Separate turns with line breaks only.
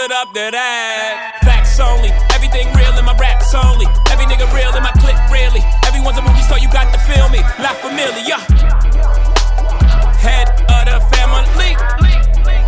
it up to that. Facts only, everything real in my raps only. Every nigga real in my